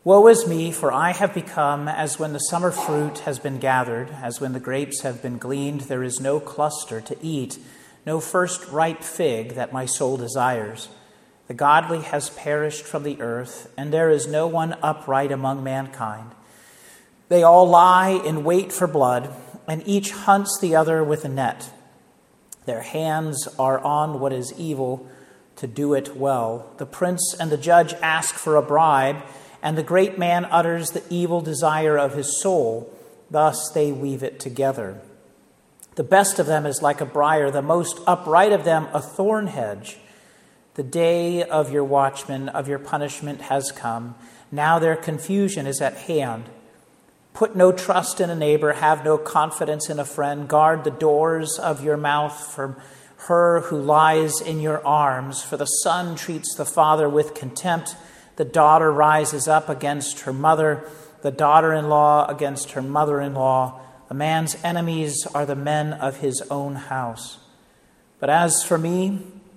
Woe is me, for I have become as when the summer fruit has been gathered, as when the grapes have been gleaned. There is no cluster to eat, no first ripe fig that my soul desires. The godly has perished from the earth, and there is no one upright among mankind. They all lie in wait for blood, and each hunts the other with a net. Their hands are on what is evil to do it well. The prince and the judge ask for a bribe, and the great man utters the evil desire of his soul. Thus they weave it together. The best of them is like a briar, the most upright of them a thorn hedge. The day of your watchmen, of your punishment has come. Now their confusion is at hand. Put no trust in a neighbor, have no confidence in a friend. Guard the doors of your mouth from her who lies in your arms. For the son treats the father with contempt. The daughter rises up against her mother, the daughter-in-law against her mother-in-law. A man's enemies are the men of his own house. But as for me,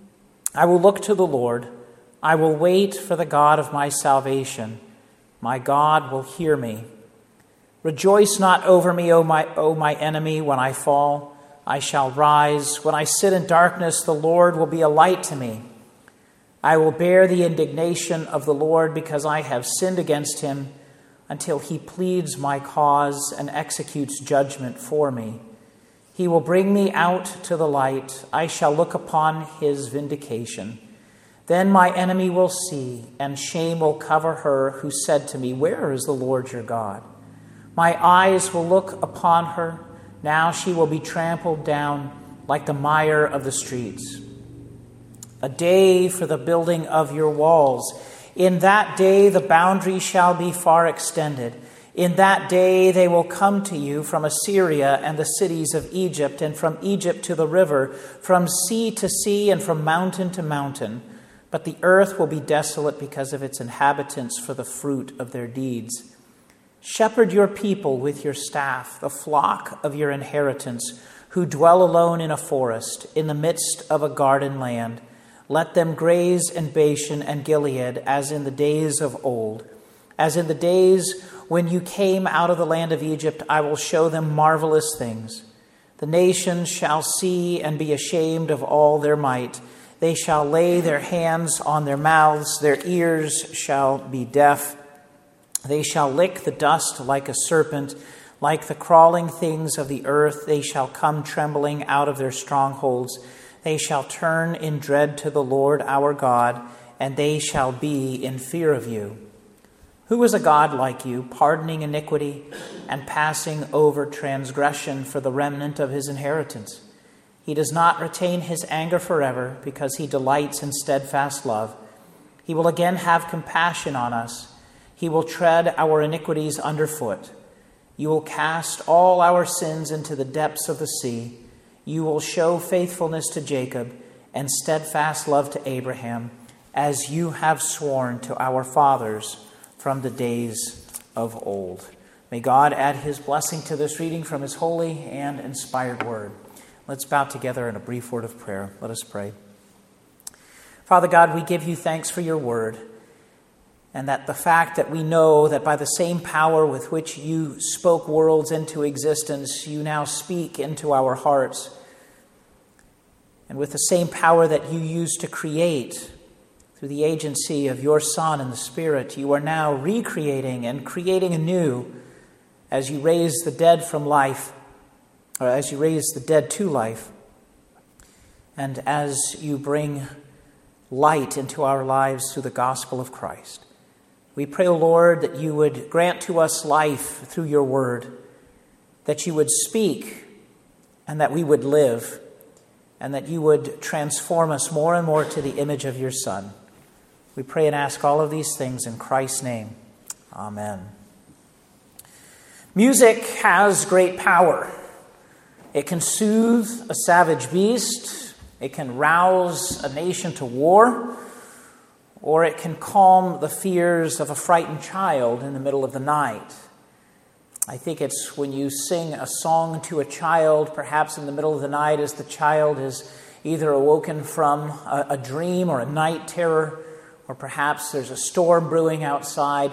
I will look to the Lord. I will wait for the God of my salvation. My God will hear me. Rejoice not over me, O my enemy, when I fall. I shall rise. When I sit in darkness, the Lord will be a light to me. I will bear the indignation of the Lord because I have sinned against him, until he pleads my cause and executes judgment for me. He will bring me out to the light. I shall look upon his vindication. Then my enemy will see, and shame will cover her who said to me, "Where is the Lord your God?" My eyes will look upon her. Now she will be trampled down like the mire of the streets. A day for the building of your walls. In that day the boundary shall be far extended. In that day they will come to you from Assyria and the cities of Egypt, and from Egypt to the river, from sea to sea, and from mountain to mountain. But the earth will be desolate because of its inhabitants, for the fruit of their deeds. Shepherd your people with your staff, the flock of your inheritance, who dwell alone in a forest, in the midst of a garden land. Let them graze in Bashan and Gilead, as in the days of old. As in the days when you came out of the land of Egypt, I will show them marvelous things. The nations shall see and be ashamed of all their might. They shall lay their hands on their mouths, their ears shall be deaf. They shall lick the dust like a serpent, like the crawling things of the earth. They shall come trembling out of their strongholds. They shall turn in dread to the Lord our God, and they shall be in fear of you. Who is a God like you, pardoning iniquity and passing over transgression for the remnant of his inheritance? He does not retain his anger forever, because he delights in steadfast love. He will again have compassion on us. He will tread our iniquities underfoot. You will cast all our sins into the depths of the sea. You will show faithfulness to Jacob and steadfast love to Abraham, as you have sworn to our fathers from the days of old. May God add his blessing to this reading from his holy and inspired word. Let's bow together in a brief word of prayer. Let us pray. Father God, we give you thanks for your word, and that the fact that we know that by the same power with which you spoke worlds into existence, you now speak into our hearts. And with the same power that you used to create through the agency of your Son and the Spirit, you are now recreating and creating anew as you raise the dead from life, or as you raise the dead to life, and as you bring light into our lives through the gospel of Christ. We pray, O Lord, that you would grant to us life through your word, that you would speak and that we would live, and that you would transform us more and more to the image of your Son. We pray and ask all of these things in Christ's name. Amen. Music has great power. It can soothe a savage beast. It can rouse a nation to war. Or it can calm the fears of a frightened child in the middle of the night. I think it's when you sing a song to a child, perhaps in the middle of the night, as the child is either awoken from a dream or a night terror, or perhaps there's a storm brewing outside,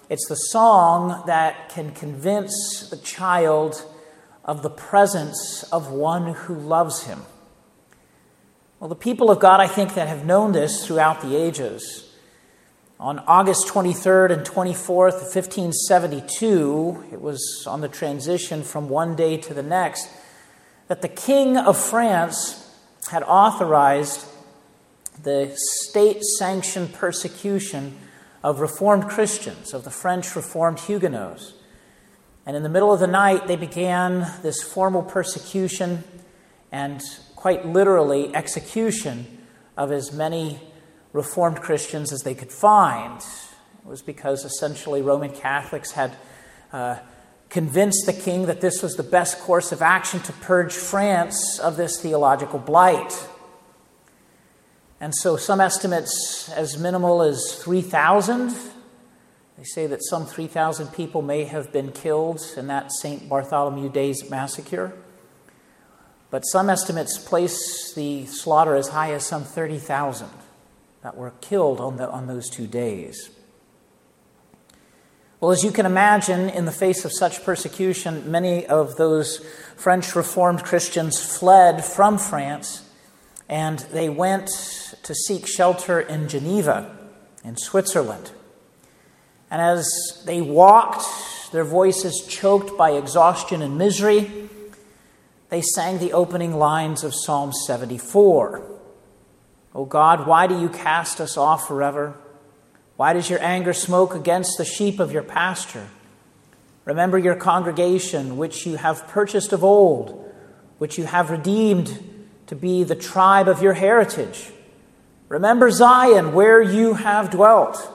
It's the song that can convince the child of the presence of one who loves him. Well, the people of God, I think, that have known this throughout the ages. On August 23rd and 24th, 1572, it was on the transition from one day to the next, that the King of France had authorized the state-sanctioned persecution of Reformed Christians, of the French Reformed Huguenots. And in the middle of the night, they began this formal persecution and quite literally execution of as many Reformed Christians as they could find. It was because essentially Roman Catholics had convinced the king that this was the best course of action to purge France of this theological blight. And so some estimates as minimal as 3,000. They say that some 3,000 people may have been killed in that St. Bartholomew Day's massacre. But some estimates place the slaughter as high as some 30,000 that were killed on those 2 days. Well, as you can imagine, in the face of such persecution, many of those French Reformed Christians fled from France, and they went to seek shelter in Geneva, in Switzerland. And as they walked, their voices choked by exhaustion and misery, they sang the opening lines of Psalm 74. "O God, why do you cast us off forever? Why does your anger smoke against the sheep of your pasture? Remember your congregation, which you have purchased of old, which you have redeemed to be the tribe of your heritage. Remember Zion, where you have dwelt."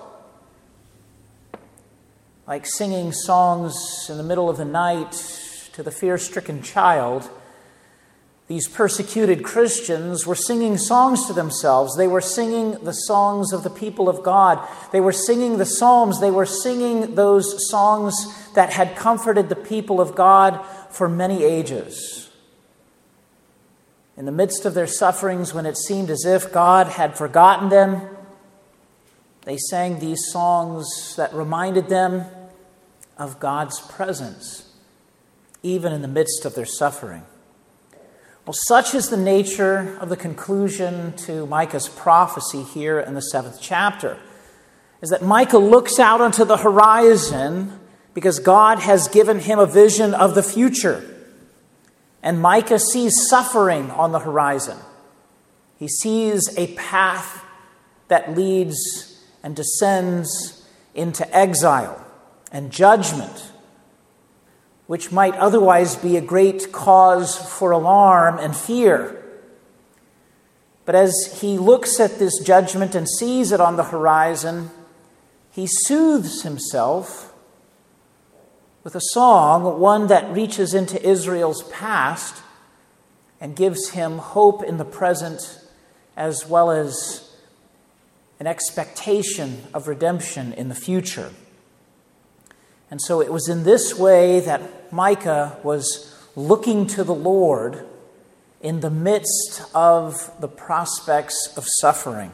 Like singing songs in the middle of the night to the fear-stricken child, these persecuted Christians were singing songs to themselves. They were singing the songs of the people of God. They were singing the Psalms. They were singing those songs that had comforted the people of God for many ages. In the midst of their sufferings, when it seemed as if God had forgotten them, they sang these songs that reminded them of God's presence, even in the midst of their suffering. Well, such is the nature of the conclusion to Micah's prophecy here in the 7th chapter, is that Micah looks out onto the horizon because God has given him a vision of the future. And Micah sees suffering on the horizon. He sees a path that leads and descends into exile and judgment, which might otherwise be a great cause for alarm and fear. But as he looks at this judgment and sees it on the horizon, he soothes himself with a song, one that reaches into Israel's past and gives him hope in the present as well as an expectation of redemption in the future. And so it was in this way that Micah was looking to the Lord in the midst of the prospects of suffering.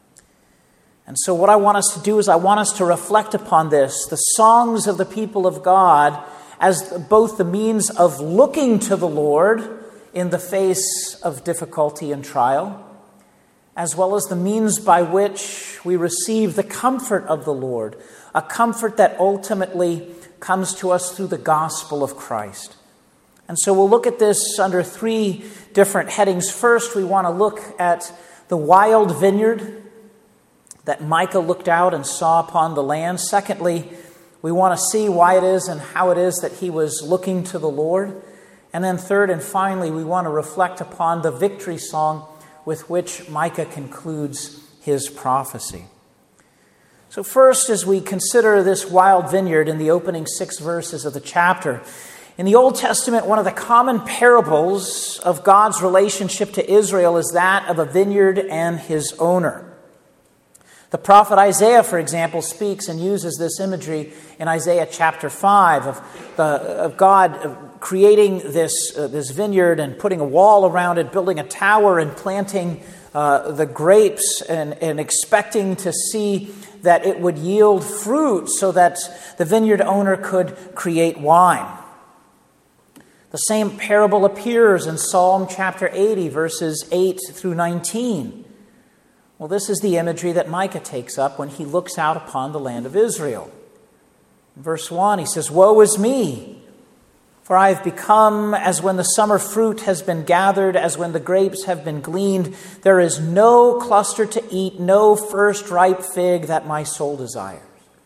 And so what I want us to do is I want us to reflect upon this, the songs of the people of God, as both the means of looking to the Lord in the face of difficulty and trial, as well as the means by which we receive the comfort of the Lord, a comfort that ultimately comes to us through the gospel of Christ. And so we'll look at this under 3 different headings. First, we want to look at the wild vineyard that Micah looked out and saw upon the land. Secondly, we want to see why it is and how it is that he was looking to the Lord. And then third and finally, we want to reflect upon the victory song with which Micah concludes his prophecy. So first, as we consider this wild vineyard in the opening 6 verses of the chapter, in the Old Testament, one of the common parables of God's relationship to Israel is that of a vineyard and his owner. The prophet Isaiah, for example, speaks and uses this imagery in Isaiah chapter 5 of God creating this vineyard and putting a wall around it, building a tower and planting the grapes and expecting to see that it would yield fruit so that the vineyard owner could create wine. The same parable appears in Psalm chapter 80, verses 8 through 19. Well, this is the imagery that Micah takes up when he looks out upon the land of Israel. In verse 1, he says, "Woe is me, for I have become as when the summer fruit has been gathered, as when the grapes have been gleaned. There is no cluster to eat, no first ripe fig that my soul desires."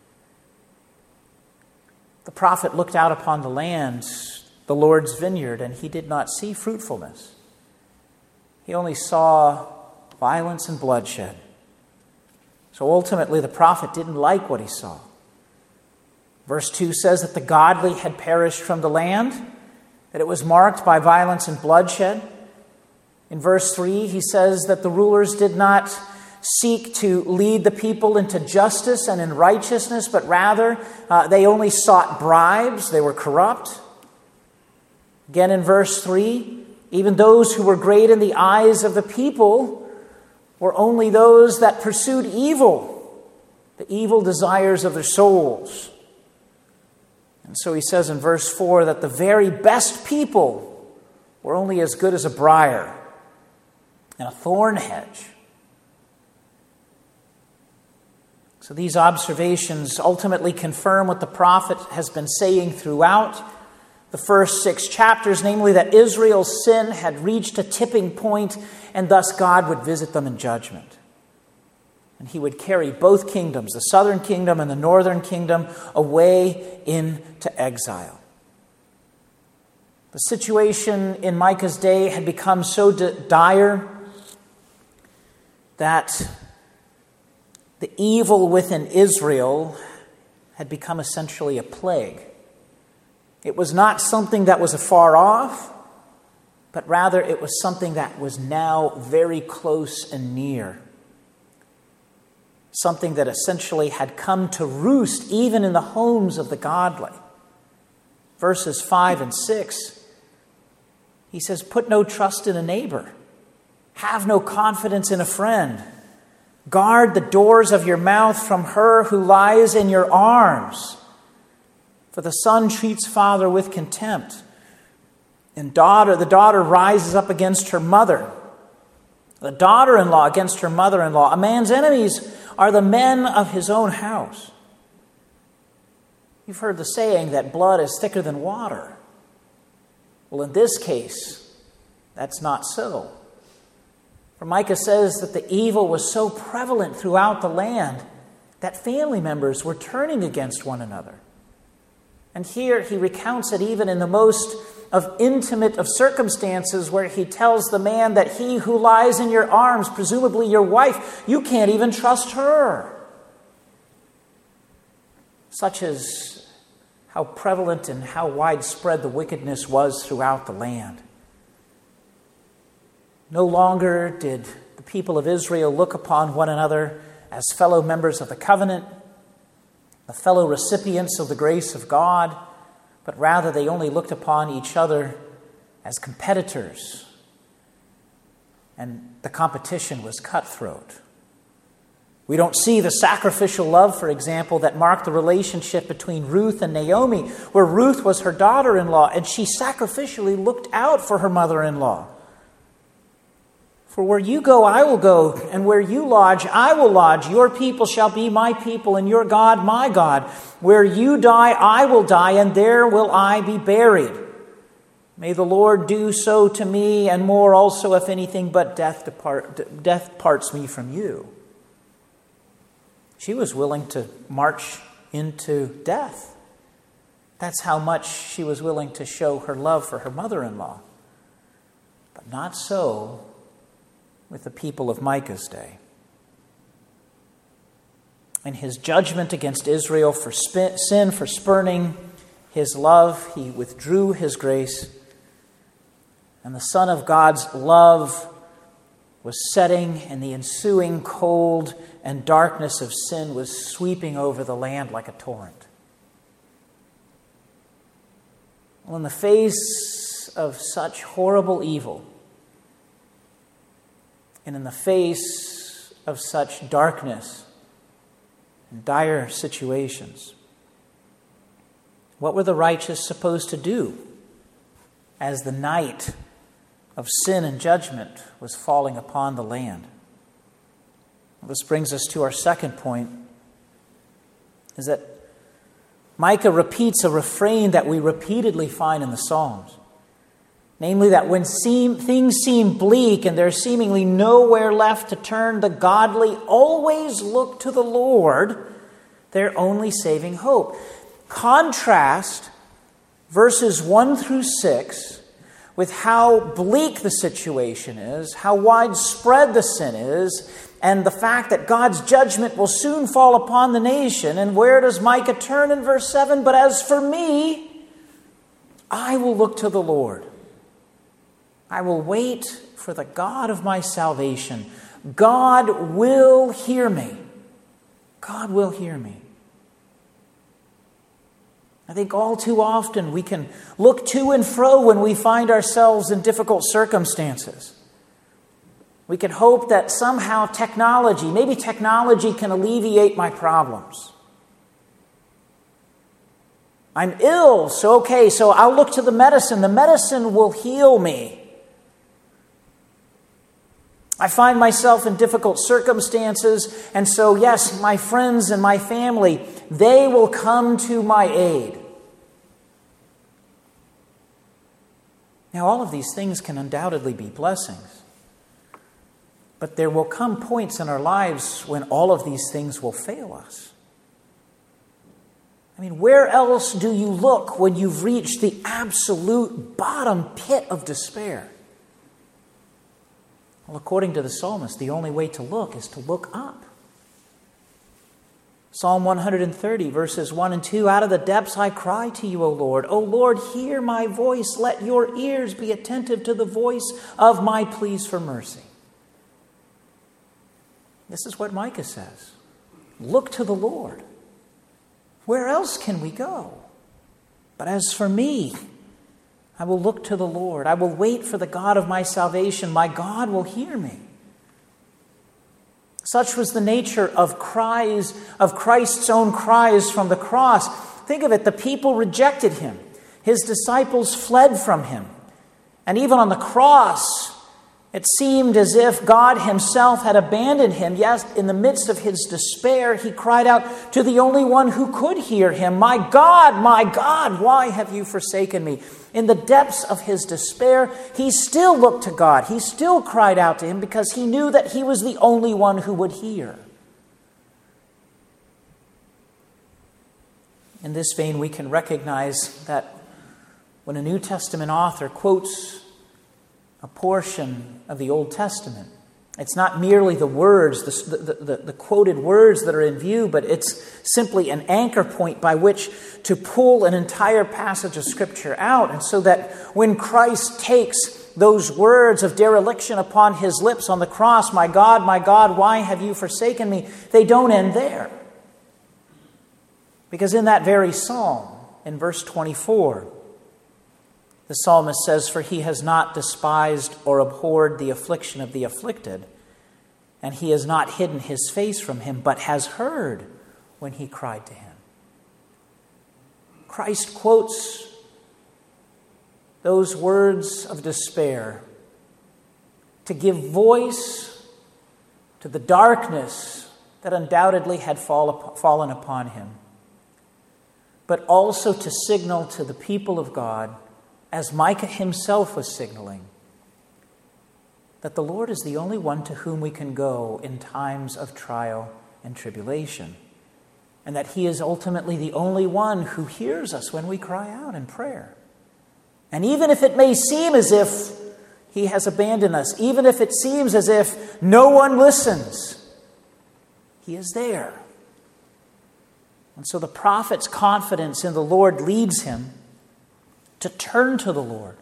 The prophet looked out upon the land, the Lord's vineyard, and he did not see fruitfulness. He only saw violence and bloodshed. So ultimately, the prophet didn't like what he saw. Verse 2 says that the godly had perished from the land, that it was marked by violence and bloodshed. In verse 3, he says that the rulers did not seek to lead the people into justice and in righteousness, but rather they only sought bribes. They were corrupt. Again in verse 3, even those who were great in the eyes of the people were only those that pursued evil, the evil desires of their souls. And so he says in verse 4 that the very best people were only as good as a briar and a thorn hedge. So these observations ultimately confirm what the prophet has been saying throughout the first 6 chapters, namely that Israel's sin had reached a tipping point, and thus God would visit them in judgment. And he would carry both kingdoms, the southern kingdom and the northern kingdom, away into exile. The situation in Micah's day had become so dire that the evil within Israel had become essentially a plague. It was not something that was afar off, but rather it was something that was now very close and near. Something that essentially had come to roost even in the homes of the godly. Verses 5 and 6, he says, "Put no trust in a neighbor. Have no confidence in a friend. Guard the doors of your mouth from her who lies in your arms. For the son treats father with contempt, and the daughter rises up against her mother. The daughter-in-law against her mother-in-law. A man's enemies are the men of his own house." You've heard the saying that blood is thicker than water. Well, in this case, that's not so. For Micah says that the evil was so prevalent throughout the land that family members were turning against one another. And here he recounts it even in the most of intimate of circumstances, where he tells the man that he who lies in your arms, presumably your wife, you can't even trust her. Such is how prevalent and how widespread the wickedness was throughout the land. No longer did the people of Israel look upon one another as fellow members of the covenant, the fellow recipients of the grace of God, but rather they only looked upon each other as competitors, and the competition was cutthroat. We don't see the sacrificial love, for example, that marked the relationship between Ruth and Naomi, where Ruth was her daughter-in-law, and she sacrificially looked out for her mother-in-law. "For where you go, I will go, and where you lodge, I will lodge. Your people shall be my people, and your God, my God. Where you die, I will die, and there will I be buried. May the Lord do so to me, and more also, if anything but death parts me from you." She was willing to march into death. That's how much she was willing to show her love for her mother-in-law. But not so with the people of Micah's day. In his judgment against Israel for sin, for spurning his love, he withdrew his grace, and the Son of God's love was setting, and the ensuing cold and darkness of sin was sweeping over the land like a torrent. Well, in the face of such horrible evil, and in the face of such darkness, in dire situations. What were the righteous supposed to do as the night of sin and judgment was falling upon the land? Well, this brings us to our second point, is that Micah repeats a refrain that we repeatedly find in the Psalms. Namely, that when things seem bleak and there's seemingly nowhere left to turn, the godly always look to the Lord, their only saving hope. Contrast verses 1 through 6 with how bleak the situation is, how widespread the sin is, and the fact that God's judgment will soon fall upon the nation. And where does Micah turn in verse 7? But as for me, I will look to the Lord. I will wait for the God of my salvation. God will hear me. God will hear me. I think all too often we can look to and fro when we find ourselves in difficult circumstances. We can hope that somehow maybe technology can alleviate my problems. I'm ill, so I'll look to the medicine. The medicine will heal me. I find myself in difficult circumstances, and so yes, my friends and my family, they will come to my aid. Now, all of these things can undoubtedly be blessings. But there will come points in our lives when all of these things will fail us. I mean, where else do you look when you've reached the absolute bottom pit of despair? Well, according to the psalmist, the only way to look is to look up. Psalm 130, verses 1 and 2, out of the depths I cry to you, O Lord. O Lord, hear my voice. Let your ears be attentive to the voice of my pleas for mercy. This is what Micah says. Look to the Lord. Where else can we go? But as for me, I will look to the Lord. I will wait for the God of my salvation. My God will hear me. Such was the nature of Christ's own cries from the cross. Think of it, the people rejected him. His disciples fled from him. And even on the cross, it seemed as if God himself had abandoned him. Yes, in the midst of his despair, he cried out to the only one who could hear him, my God, why have you forsaken me?" In the depths of his despair, he still looked to God. He still cried out to him because he knew that he was the only one who would hear. In this vein, we can recognize that when a New Testament author quotes a portion of the Old Testament, it's not merely the words, the quoted words that are in view, but it's simply an anchor point by which to pull an entire passage of Scripture out. And so that when Christ takes those words of dereliction upon his lips on the cross, my God, why have you forsaken me?" they don't end there. Because in that very psalm, in verse 24, the psalmist says, "For he has not despised or abhorred the affliction of the afflicted, and he has not hidden his face from him, but has heard when he cried to him." Christ quotes those words of despair to give voice to the darkness that undoubtedly had fallen upon him, but also to signal to the people of God, as Micah himself was signaling, that the Lord is the only one to whom we can go in times of trial and tribulation, and that he is ultimately the only one who hears us when we cry out in prayer. And even if it may seem as if he has abandoned us, even if it seems as if no one listens, he is there. And so the prophet's confidence in the Lord leads him to turn to the Lord.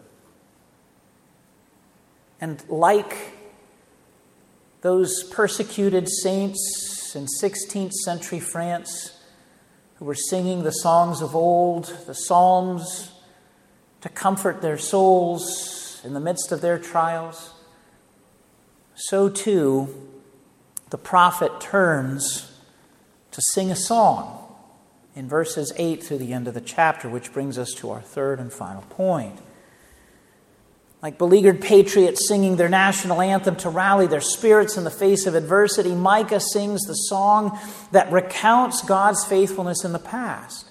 And like those persecuted saints in 16th century France who were singing the songs of old, the Psalms, to comfort their souls in the midst of their trials, so too the prophet turns to sing a song in verses 8 through the end of the chapter, which brings us to our third and final point. Like beleaguered patriots singing their national anthem to rally their spirits in the face of adversity, Micah sings the song that recounts God's faithfulness in the past.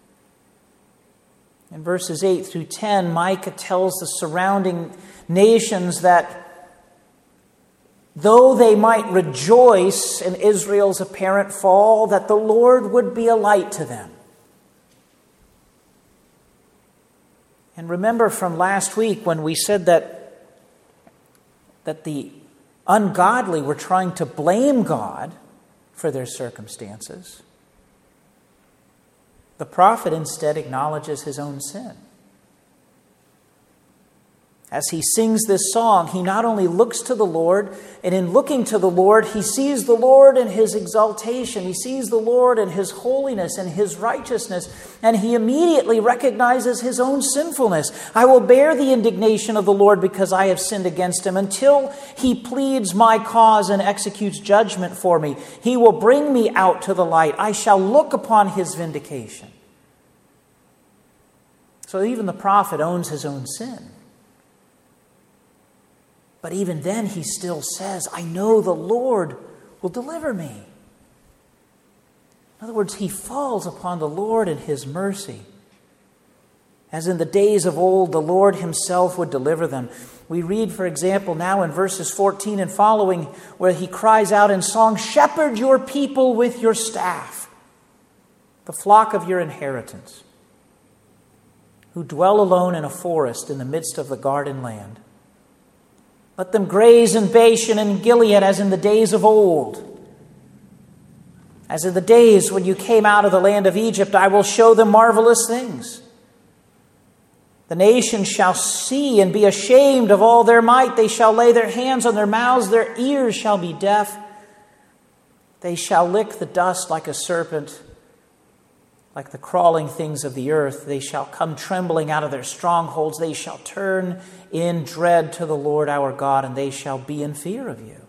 In verses 8 through 10, Micah tells the surrounding nations that though they might rejoice in Israel's apparent fall, that the Lord would be a light to them. And remember from last week when we said that the ungodly were trying to blame God for their circumstances. The prophet instead acknowledges his own sin. As he sings this song, he not only looks to the Lord, and in looking to the Lord, he sees the Lord in his exaltation. He sees the Lord in his holiness and his righteousness, and he immediately recognizes his own sinfulness. I will bear the indignation of the Lord because I have sinned against him until he pleads my cause and executes judgment for me. He will bring me out to the light. I shall look upon his vindication. So even the prophet owns his own sin. But even then, he still says, I know the Lord will deliver me. In other words, he falls upon the Lord in his mercy. As in the days of old, the Lord himself would deliver them. We read, for example, now in verses 14 and following, where he cries out in song, shepherd your people with your staff, the flock of your inheritance, who dwell alone in a forest in the midst of the garden land. Let them graze in Bashan and Gilead as in the days of old. As in the days when you came out of the land of Egypt, I will show them marvelous things. The nations shall see and be ashamed of all their might. They shall lay their hands on their mouths. Their ears shall be deaf. They shall lick the dust like a serpent. Like the crawling things of the earth, they shall come trembling out of their strongholds. They shall turn in dread to the Lord our God, and they shall be in fear of you.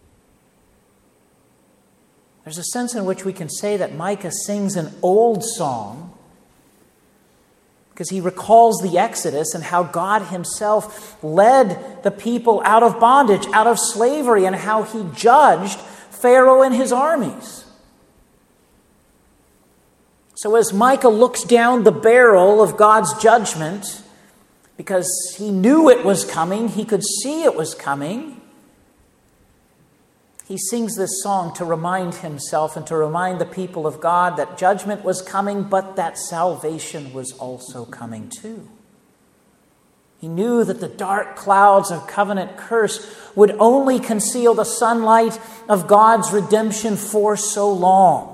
There's a sense in which we can say that Micah sings an old song because he recalls the Exodus and how God himself led the people out of bondage, out of slavery, and how he judged Pharaoh and his armies. So as Micah looks down the barrel of God's judgment, because he knew it was coming, he could see it was coming, he sings this song to remind himself and to remind the people of God that judgment was coming, but that salvation was also coming too. He knew that the dark clouds of covenant curse would only conceal the sunlight of God's redemption for so long.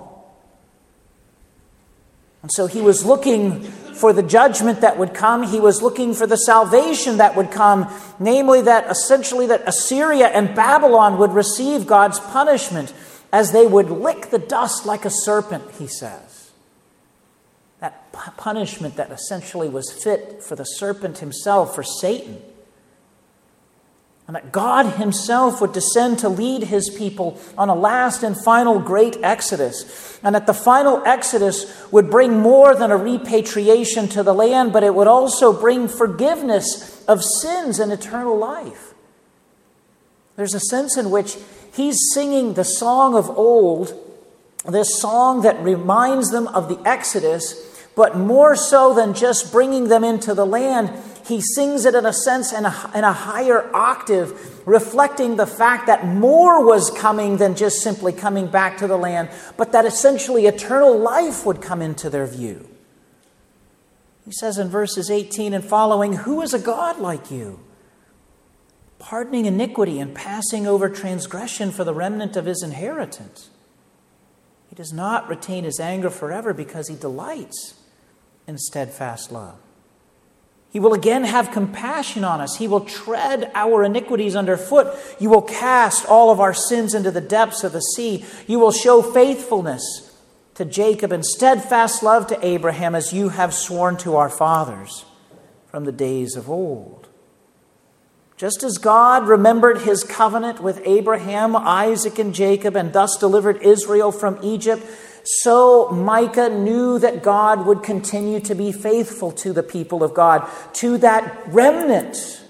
And so he was looking for the judgment that would come. He was looking for the salvation that would come, namely that essentially that Assyria and Babylon would receive God's punishment as they would lick the dust like a serpent, he says. That punishment that essentially was fit for the serpent himself, for Satan. And that God himself would descend to lead his people on a last and final great exodus. And that the final exodus would bring more than a repatriation to the land, but it would also bring forgiveness of sins and eternal life. There's a sense in which he's singing the song of old, this song that reminds them of the Exodus, but more so than just bringing them into the land, he sings it in a sense in a higher octave, reflecting the fact that more was coming than just simply coming back to the land, but that essentially eternal life would come into their view. He says in verses 18 and following, who is a God like you, pardoning iniquity and passing over transgression for the remnant of his inheritance? He does not retain his anger forever because he delights in steadfast love. He will again have compassion on us. He will tread our iniquities underfoot. You will cast all of our sins into the depths of the sea. You will show faithfulness to Jacob and steadfast love to Abraham as you have sworn to our fathers from the days of old. Just as God remembered his covenant with Abraham, Isaac, and Jacob and thus delivered Israel from Egypt, so Micah knew that God would continue to be faithful to the people of God, to that remnant.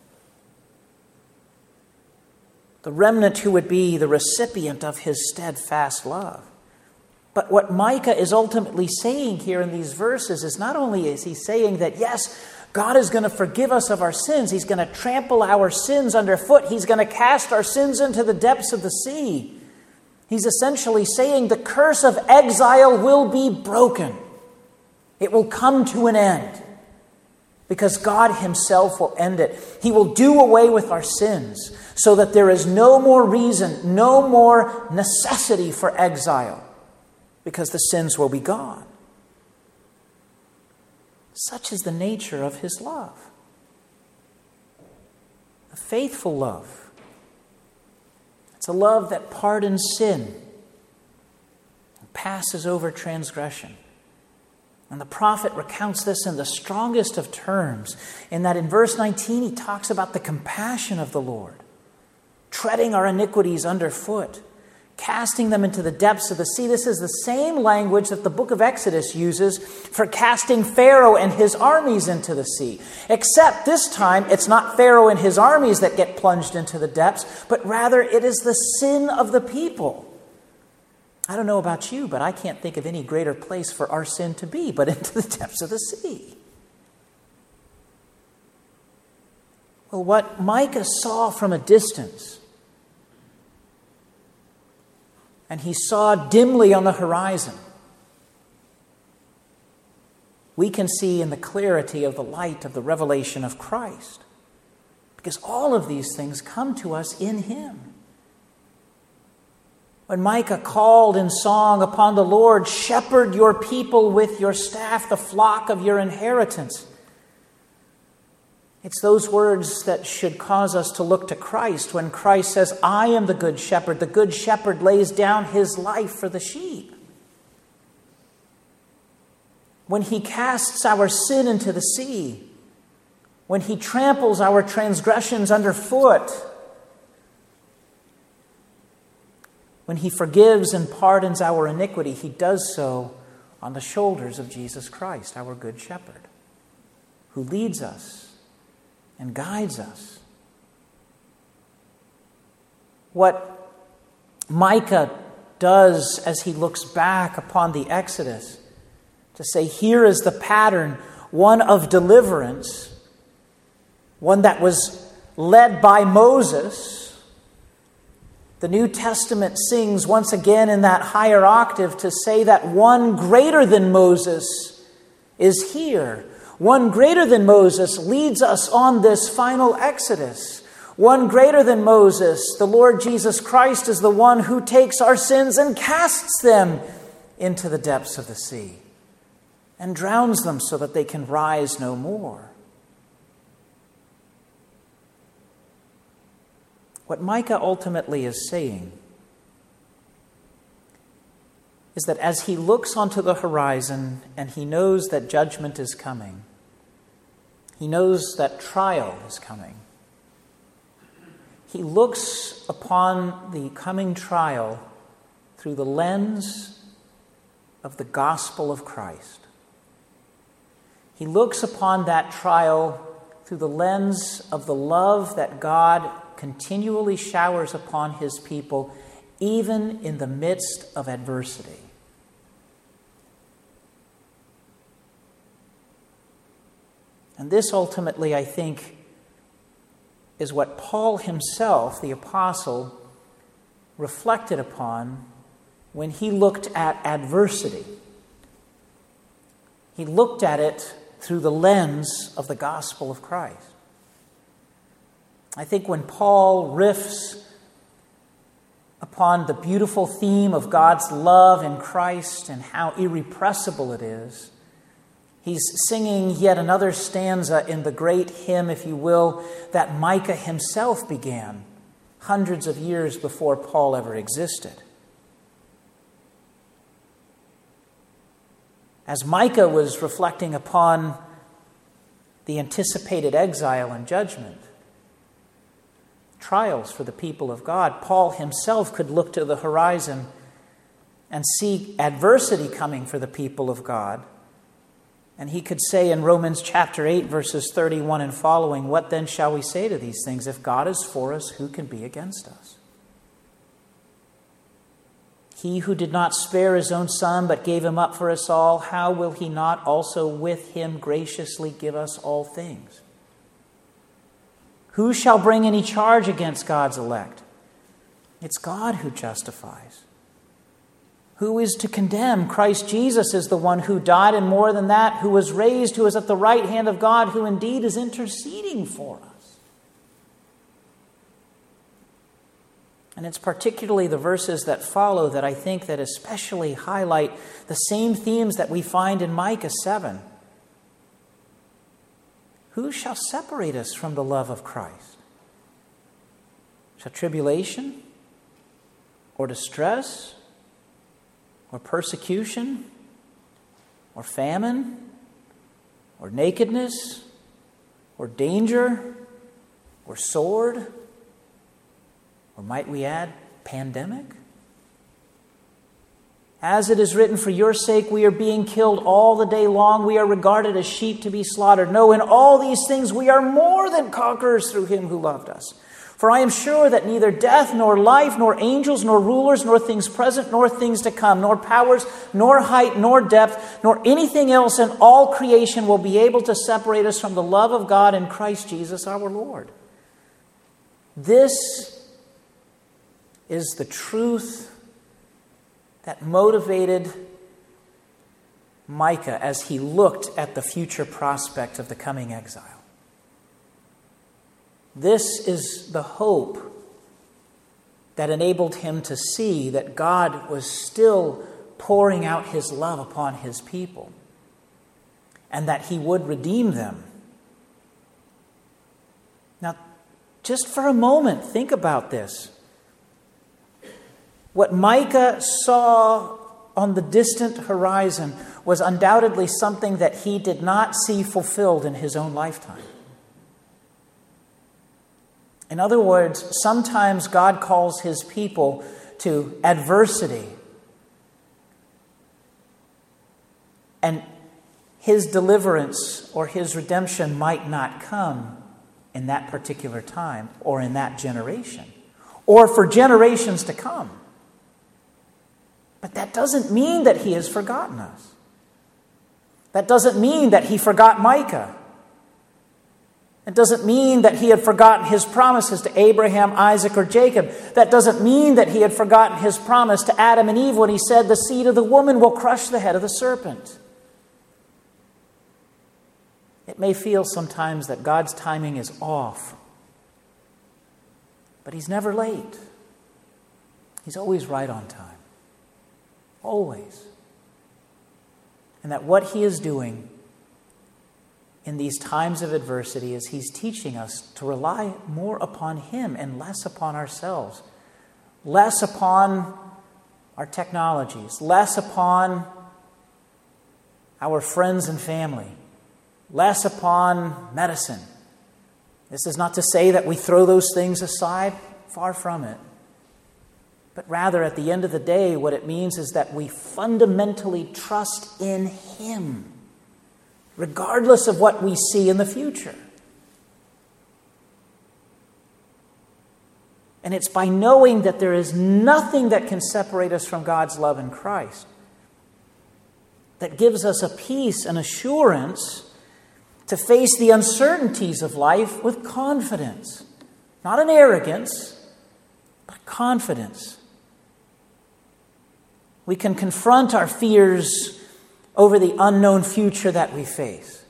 The remnant who would be the recipient of his steadfast love. But what Micah is ultimately saying here in these verses is not only is he saying that, yes, God is going to forgive us of our sins. He's going to trample our sins underfoot. He's going to cast our sins into the depths of the sea. He's essentially saying the curse of exile will be broken. It will come to an end because God himself will end it. He will do away with our sins so that there is no more reason, no more necessity for exile, because the sins will be gone. Such is the nature of his love. A faithful love. It's a love that pardons sin and passes over transgression. And the prophet recounts this in the strongest of terms, in that in verse 19 he talks about the compassion of the Lord, treading our iniquities underfoot, casting them into the depths of the sea. This is the same language that the book of Exodus uses for casting Pharaoh and his armies into the sea. Except this time, it's not Pharaoh and his armies that get plunged into the depths, but rather it is the sin of the people. I don't know about you, but I can't think of any greater place for our sin to be but into the depths of the sea. Well, what Micah saw from a distance, and he saw dimly on the horizon, we can see in the clarity of the light of the revelation of Christ. Because all of these things come to us in him. When Micah called in song upon the Lord, "Shepherd your people with your staff, the flock of your inheritance," it's those words that should cause us to look to Christ when Christ says, "I am the good shepherd. The good shepherd lays down his life for the sheep." When he casts our sin into the sea, when he tramples our transgressions underfoot, when he forgives and pardons our iniquity, he does so on the shoulders of Jesus Christ, our good shepherd, who leads us and guides us. What Micah does as he looks back upon the Exodus to say, here is the pattern, one of deliverance, one that was led by Moses. The New Testament sings once again in that higher octave to say that one greater than Moses is here. One greater than Moses leads us on this final exodus. One greater than Moses, the Lord Jesus Christ, is the one who takes our sins and casts them into the depths of the sea and drowns them so that they can rise no more. What Micah ultimately is saying is that as he looks onto the horizon and he knows that judgment is coming, he knows that trial is coming, he looks upon the coming trial through the lens of the gospel of Christ. He looks upon that trial through the lens of the love that God continually showers upon his people, even in the midst of adversity. And this ultimately, I think, is what Paul himself, the apostle, reflected upon when he looked at adversity. He looked at it through the lens of the gospel of Christ. I think when Paul riffs upon the beautiful theme of God's love in Christ and how irrepressible it is, he's singing yet another stanza in the great hymn, if you will, that Micah himself began hundreds of years before Paul ever existed. As Micah was reflecting upon the anticipated exile and judgment, trials for the people of God, Paul himself could look to the horizon and see adversity coming for the people of God. And he could say in Romans chapter 8, verses 31 and following, "What then shall we say to these things? If God is for us, who can be against us? He who did not spare his own Son, but gave him up for us all, how will he not also with him graciously give us all things? Who shall bring any charge against God's elect? It's God who justifies. Who is to condemn? Christ Jesus is the one who died, and more than that, who was raised, who is at the right hand of God, who indeed is interceding for us." And it's particularly the verses that follow that I think that especially highlight the same themes that we find in Micah 7. Who shall separate us from the love of Christ? Shall tribulation or distress or persecution or famine or nakedness or danger or sword? Or might we add pandemic? As it is written, "For your sake we are being killed all the day long. We are regarded as sheep to be slaughtered. No, in all these things we are more than conquerors through him who loved us. For I am sure that neither death, nor life, nor angels, nor rulers, nor things present, nor things to come, nor powers, nor height, nor depth, nor anything else in all creation will be able to separate us from the love of God in Christ Jesus our Lord." This is the truth that motivated Micah as he looked at the future prospect of the coming exile. This is the hope that enabled him to see that God was still pouring out his love upon his people and that he would redeem them. Now, just for a moment, think about this. What Micah saw on the distant horizon was undoubtedly something that he did not see fulfilled in his own lifetime. In other words, sometimes God calls his people to adversity, and his deliverance or his redemption might not come in that particular time or in that generation or for generations to come. But that doesn't mean that he has forgotten us. That doesn't mean that he forgot Micah. It doesn't mean that he had forgotten his promises to Abraham, Isaac, or Jacob. That doesn't mean that he had forgotten his promise to Adam and Eve when he said, "The seed of the woman will crush the head of the serpent." It may feel sometimes that God's timing is off, but he's never late. He's always right on time. Always. And that what he is doing in these times of adversity is he's teaching us to rely more upon him and less upon ourselves, less upon our technologies, less upon our friends and family, less upon medicine. This is not to say that we throw those things aside, far from it. But rather, at the end of the day, what it means is that we fundamentally trust in him, regardless of what we see in the future. And it's by knowing that there is nothing that can separate us from God's love in Christ that gives us a peace and assurance to face the uncertainties of life with confidence. Not in arrogance, but confidence. We can confront our fears over the unknown future that we face.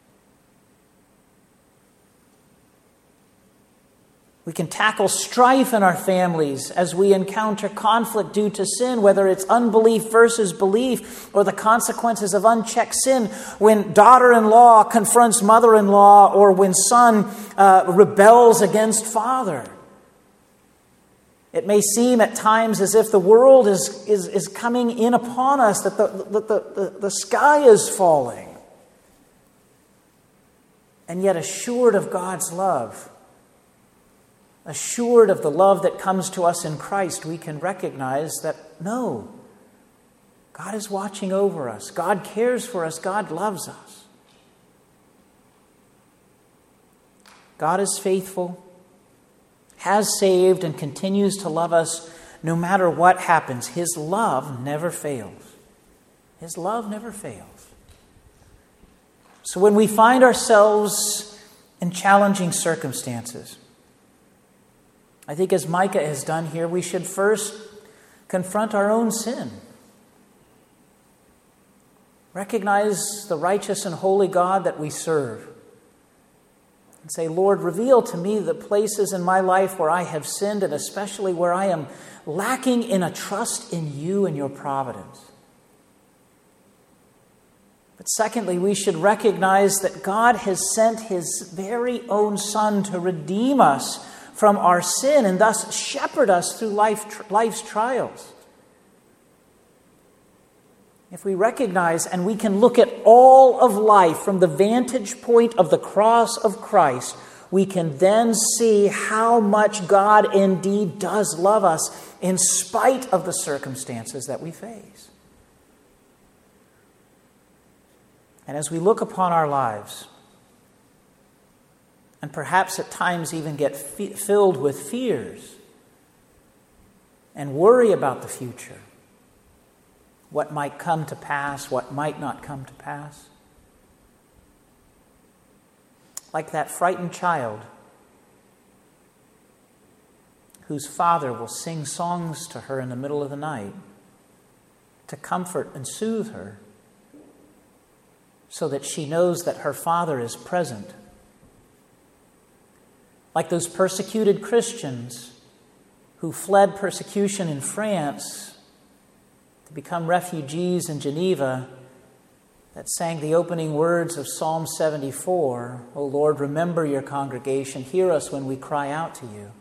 We can tackle strife in our families as we encounter conflict due to sin, whether it's unbelief versus belief or the consequences of unchecked sin when daughter-in-law confronts mother-in-law or when son rebels against father. It may seem at times as if the world is coming in upon us, that the sky is falling. And yet assured of God's love, assured of the love that comes to us in Christ, we can recognize that no, God is watching over us. God cares for us. God loves us. God is faithful, has saved, and continues to love us no matter what happens. His love never fails. His love never fails. So when we find ourselves in challenging circumstances, I think as Micah has done here, we should first confront our own sin. Recognize the righteous and holy God that we serve. And say, Lord, reveal to me the places in my life where I have sinned, and especially where I am lacking in a trust in you and your providence. But secondly, we should recognize that God has sent His very own Son to redeem us from our sin and thus shepherd us through life's trials. If we recognize and we can look at all of life from the vantage point of the cross of Christ, we can then see how much God indeed does love us in spite of the circumstances that we face. And as we look upon our lives, and perhaps at times even get filled with fears and worry about the future, what might come to pass, what might not come to pass. Like that frightened child whose father will sing songs to her in the middle of the night to comfort and soothe her so that she knows that her father is present. Like those persecuted Christians who fled persecution in France to become refugees in Geneva, that sang the opening words of Psalm 74, O Lord, remember your congregation, hear us when we cry out to you.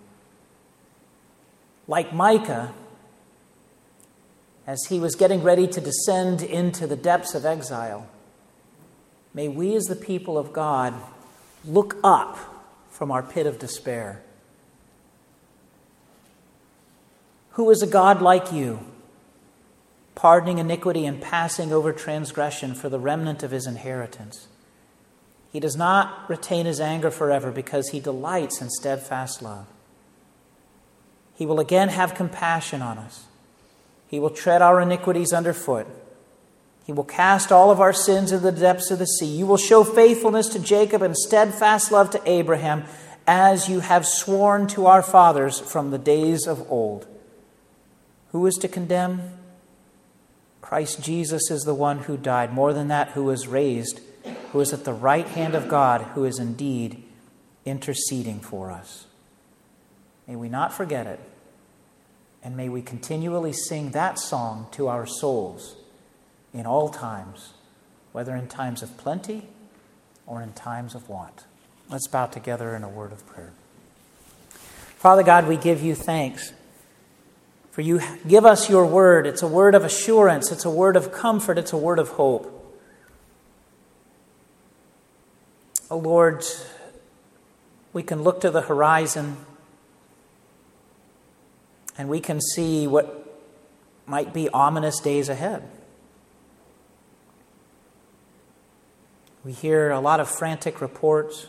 Like Micah, as he was getting ready to descend into the depths of exile, may we as the people of God look up from our pit of despair. Who is a God like you, pardoning iniquity and passing over transgression for the remnant of his inheritance? He does not retain his anger forever because he delights in steadfast love. He will again have compassion on us. He will tread our iniquities underfoot. He will cast all of our sins into the depths of the sea. You will show faithfulness to Jacob and steadfast love to Abraham, as you have sworn to our fathers from the days of old. Who is to condemn? Christ Jesus is the one who died. More than that, who was raised, who is at the right hand of God, who is indeed interceding for us. May we not forget it, and may we continually sing that song to our souls in all times, whether in times of plenty or in times of want. Let's bow together in a word of prayer. Father God, we give you thanks. For you give us your word. It's a word of assurance. It's a word of comfort. It's a word of hope. Oh Lord, we can look to the horizon and we can see what might be ominous days ahead. We hear a lot of frantic reports,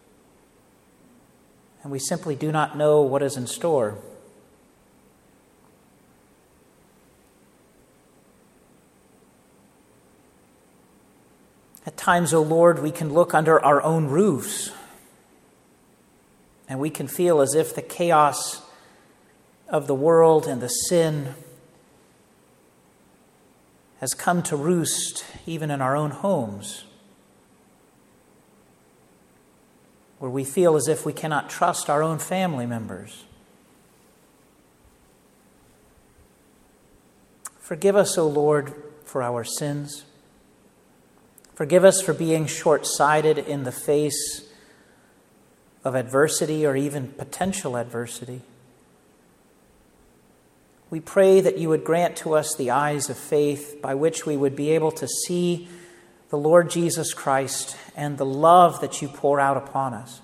and we simply do not know what is in store. At times, O Lord, we can look under our own roofs, and we can feel as if the chaos of the world and the sin has come to roost even in our own homes, where we feel as if we cannot trust our own family members. Forgive us, O Lord, for our sins. Forgive us for being short-sighted in the face of adversity or even potential adversity. We pray that you would grant to us the eyes of faith by which we would be able to see the Lord Jesus Christ and the love that you pour out upon us.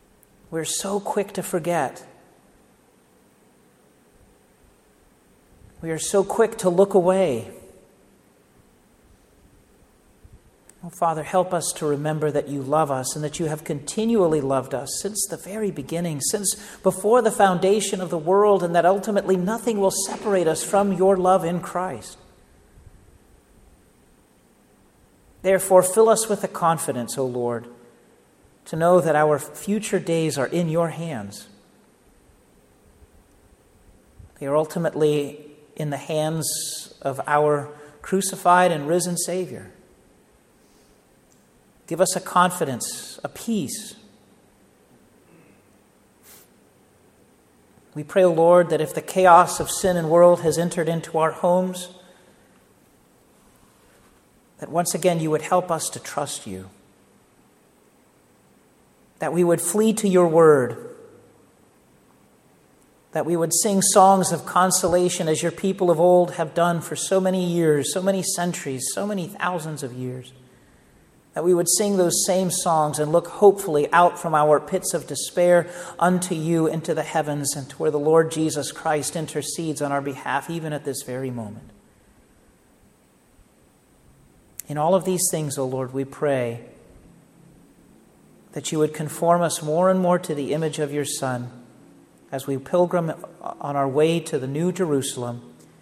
We're so quick to forget. We are so quick to look away. Oh, Father, help us to remember that you love us and that you have continually loved us since the very beginning, since before the foundation of the world, and that ultimately nothing will separate us from your love in Christ. Therefore, fill us with the confidence, O Lord, to know that our future days are in your hands. They are ultimately in the hands of our crucified and risen Savior. Give us a confidence, a peace. We pray, O Lord, that if the chaos of sin and world has entered into our homes, that once again you would help us to trust you, that we would flee to your word, that we would sing songs of consolation as your people of old have done for so many years, so many centuries, so many thousands of years. That we would sing those same songs and look hopefully out from our pits of despair unto you into the heavens and to where the Lord Jesus Christ intercedes on our behalf even at this very moment. In all of these things, O Lord, we pray that you would conform us more and more to the image of your Son as we pilgrim on our way to the New Jerusalem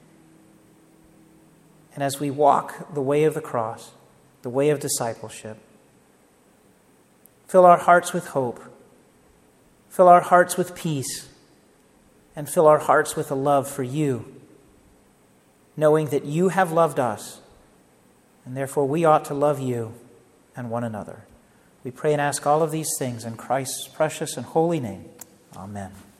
and as we walk the way of the cross, the way of discipleship. Fill our hearts with hope. Fill our hearts with peace. And fill our hearts with a love for you, knowing that you have loved us, and therefore we ought to love you and one another. We pray and ask all of these things in Christ's precious and holy name. Amen.